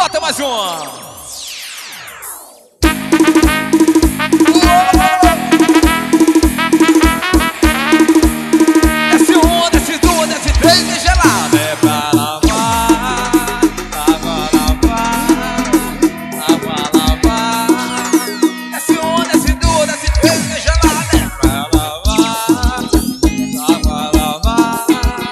Bota mais um. Desce um, desce dois, desce três, vem gelado. É pra lavar, lavar, lavar, lavar, lavar. Desce um, desce dois, desce três, vem gelado. É pra lavar, lavar, lavar,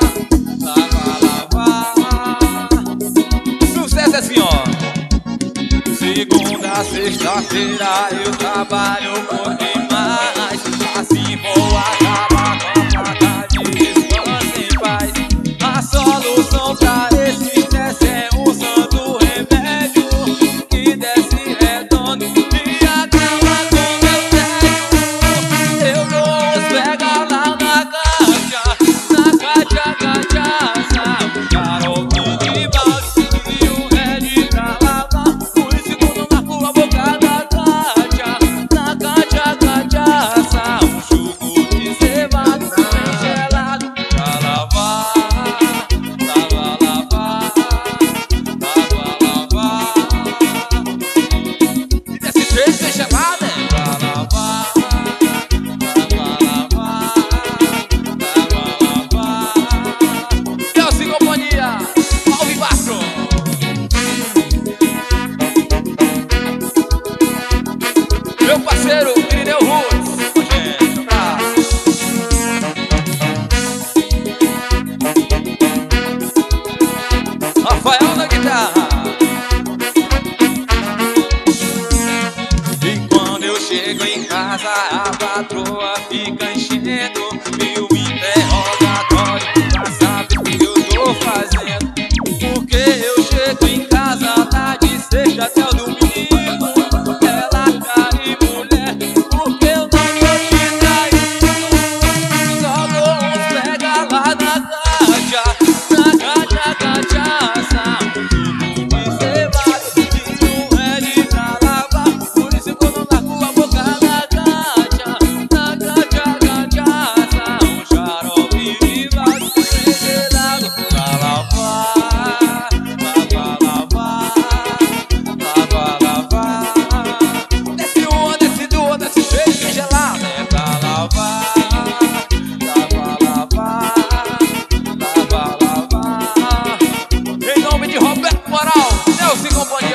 lavar, lavar. Sucesso é assim, ó. Segunda a sexta-feira eu trabalho por demais. Assim vou acabar com a falta de descanso em paz. A solução pra esse estresse é usando remédio que desce redondo e acaba com meu tédio. Eu dou os pega lá na caixa, cachaça. Garoto de balde e o Red pra lavar. Por isso quando na rua boca da caixa, na cachaça. Um suco de cevado bem gelado pra lavar, lavar, lavar, lavar, lavar. E desse jeito bem gelado é pra lavar, lavar, lavar, lavar, lavar. Deus e companhia, ao vivaço. Meu parceiro, Irineu Roots. Gente, um abraço. Rafael na guitarra. E quando eu chego em casa, a patroa fica enchendo e o interrogatório pra saber o que eu tô fazendo. Porque eu chego em casa tá de sexta até o domingo. Ela cai mulher, porque eu não tô te traindo. Só dou uns pega lá na caixa, cachaça. Um suco de cevado e um Red pra lavar. Por isso quando na rua boca da caixa, cachaça. Um xarope de balde bem gelado pra lavar, lavar, lavar, lavar, lavar. Desce uma, desce duas, desce três, bem gelado. É pra lavar, lavar, lavar, lavar, lavar. Em nome de Roberto Moral, Nelson e companhia.